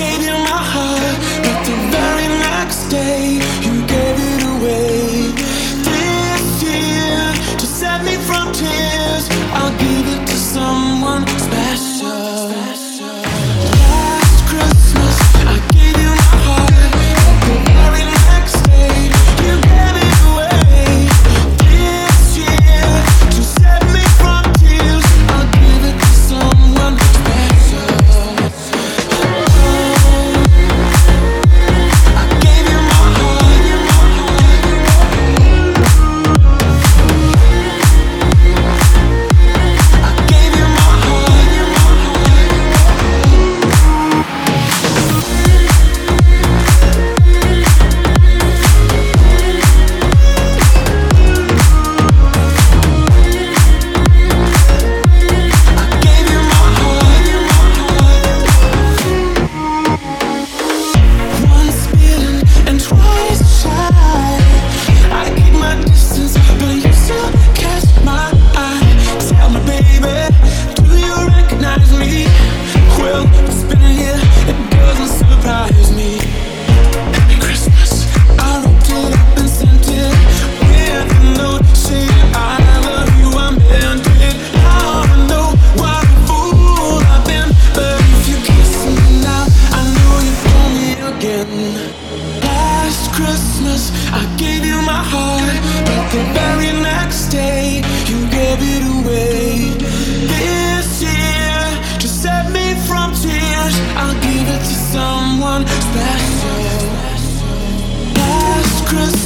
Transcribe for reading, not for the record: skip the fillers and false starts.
gave you my heart, but the very next day you gave it away. This year, to set me from tears, I'll give it to someone special. Last Christmas, I gave you my heart, but the very next day you gave it away. This year, to set me from tears, I'll give it to someone special. I gave you my heart. I gave you my heart. I gave you my heart. Once bitten and twice shy. I keep my distance, but you still catch my eye. Tell me, baby, do you recognize me? Well, it's been a year, it doesn't surprise me. Happy Christmas, I wrote it up and sent it with a note saying I love you, I meant it. Now I know what a fool I've been, but if you kiss me now, I know you for me again. Last Christmas, I gave you my heart, but the very next day you gave it away. This year, to set me from tears, I'll give it to someone special. Last Christmas.